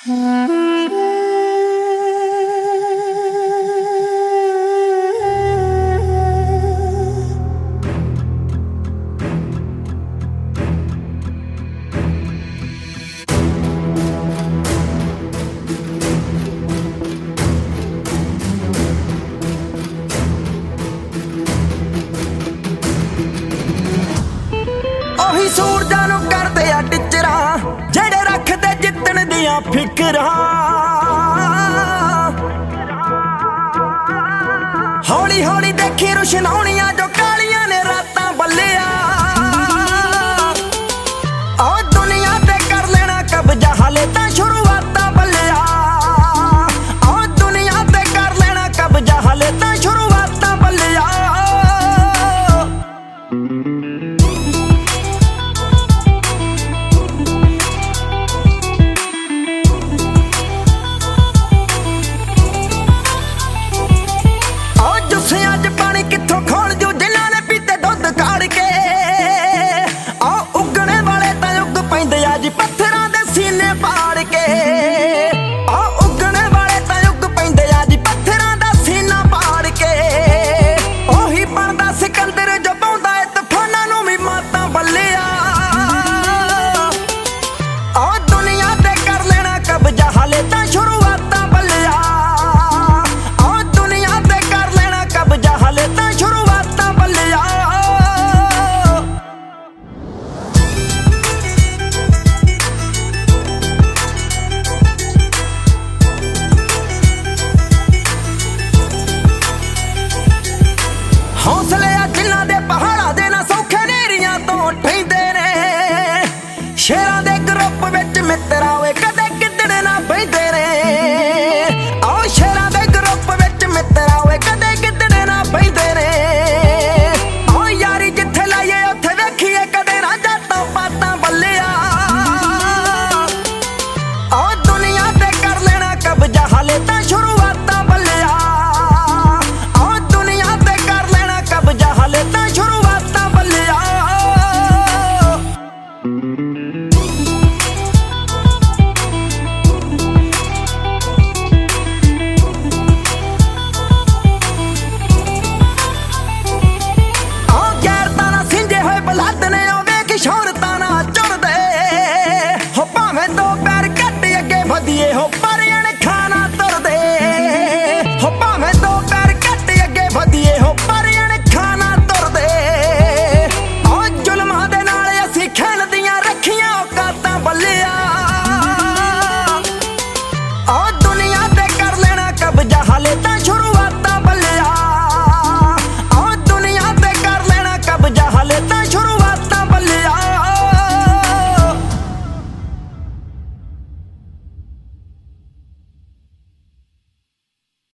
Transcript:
ਉਹੀ ਸੂਰਜਾਂ ਨੂੰ ਕਰਦੇ ਆ ਟਿਚਰਾਂ ਜਿਹੜੇ ਰੱਖਦੇ ਜਿੱਤਣ ਦੀਆਂ ਫਿਕਰਾਂ। ਹੌਲੀ ਹੌਲੀ ਦੇਖੀ ਰੁਸ਼ਨਾਉਣੀਆਂ ਜੋ ਕਾਲੀਆਂ ਨੇ ਰਾਤਾਂ ਬੱਲਿਆ। ਉਹ ਦੁਨੀਆ ਤੇ ਕਰ ਲੈਣਾ ਕਬਜ਼ਾ ਹਾਲੇ ਤਾਂ ਸ਼ੁਰੂਆਤਾਂ ਬੱਲਿਆ। ਉਹ ਦੁਨੀਆ ਤੇ ਕਰ ਲੈਣਾ ਕਬਜ਼ਾ ਹਾਲੇ ਤਾਂ ਸ਼ੁਰੂਆਤਾਂ ਬੱਲਿਆ। ਕਿੱਥੋਂ ਖੋਲ ਜੂ ਜਿਨ੍ਹਾਂ ਨੇ ਪੀਤੇ ਦੁੱਧ ਕਾੜ ਕੇ। ਆਹ ਉੱਗਣੇ ਵਾਲੇ ਤਾਂ ਉੱਗ ਪੈਂਦੇ ਆ ਜੀ ਪੱਥਰਾਂ ਦੇ ਸੀਨੇ ਪਾੜ ਕੇ। ਆਹ ਉੱਗਣੇ ਵਾਲੇ ਤਾਂ ਉੱਗ ਪੈਂਦੇ ਆ ਜੀ ਪੱਥਰਾਂ ਦਾ ਸੀਨਾ ਪਾੜ ਕੇ। ਉਹੀ ਬਣਦਾ ਸਿਕੰਦਰ ਜੋ ਪਾਉਂਦਾ ਏ ਤੂਫਾਨਾਂ ਨੂੰ ਵੀ ਮਾਤਾਂ ਬੱਲਿਆ। ਆਹ ਦੁਨੀਆ ਤੇ ਕਰ ਲੈਣਾ ਕਬਜ਼ਾ ਹਾਲੇ ਤਾਂ ਸ਼ੁਰੂਆਤਾਂ ਬੱਲਿਆ। ਆਹ ਦੁਨੀਆ ਤੇ ਕਰ ਲੈਣਾ ਕਬਜ਼ਾ ਹਾਲੇ ਤਾਂ ਸ਼ੁਰੂਆਤਾਂ ਬੱਲਿਆ। ਹੌਸਲੇ ਆ ਜਿਨ੍ਹਾਂ ਦੇ ਪਹਾੜਾਂ ਦੇ ਨਾ ਸੌਖੇ ਨੇਰੀਆਂ ਤੋਂ ਠਹਿੰਦੇ ਨੇ। ਸ਼ੇਰਾਂ ਦੇ ਗਰੁੱਪ ਵਿੱਚ ਮਿੱਤਰਾਂ ਵੇ ਕਦੇ ਗਿੱਦੜ ਨਾ ਬਹਿੰਦੇ ਨੇ। ਆਓ ਸ਼ੇਰਾਂ ਦੇ ਗਰੁੱਪ ਵਿੱਚ ਮਿੱਤਰਾਂ ਵੇ ਕਦੇ ਗਿੱਦੜ ਨਾ ਬਹਿੰਦੇ ਨੇ। ਆਓ ਯਾਰੀ ਜਿੱਥੇ ਲਾਈਏ ਉੱਥੇ ਵੇਖੀਏ ਕਦੇ ਨਾ ਜਾਤਾਂ ਪਾਤਾਂ ਬੱਲਿਆ। ਆਓ ਦੁਨੀਆ ਤੇ ਕਰ ਲੈਣਾ ਕਬਜ਼ਾ ਹਾਲੇ ਤਾਂ ਸ਼ੁਰੂਆਤਾਂ ਬੱਲਿਆ। ਆਓ ਦੁਨੀਆ ਤੇ ਕਰ ਲੈਣਾ ਕਬਜ਼ਾ ਹਾਲੇ ਤਾਂ ਸ਼ੁਰੂਆਤਾਂ ਬੱਲਿਆ। ਸ਼ੌਹਰਤਾਂ ਨਾ ਚੁਣਦੇ ਹੋ ਭਾਵੇਂ ਦੋ ਪੈਰ ਘੱਟ ਅੱਗੇ ਵਧੀਏ ਹੋ ਪਰ ਅਣਖਾਂ ਨਾ ਤੁਰਦੇ। ਹੋ ਭਾਵੇਂ ਦੋ ਪੈਰ ਘੱਟ ਅੱਗੇ ਵਧੀਏ ਹੋ ਪਰ ਅਣਖਾਂ ਨਾ ਤੁਰਦੇ। ਉਹ ਜ਼ੁਲਮਾਂ ਦੇ ਨਾਲ ਅਸੀਂ ਖੇਲਦੀਆਂ ਰੱਖੀਆਂ ਔਕਾਤਾਂ ਬੱਲਿਆ। ਉਹ ਦੁਨੀਆ ਤੇ ਕਰ ਲੈਣਾ ਕਬਜ਼ਾ ਹਾਲੇ ਤਾਂ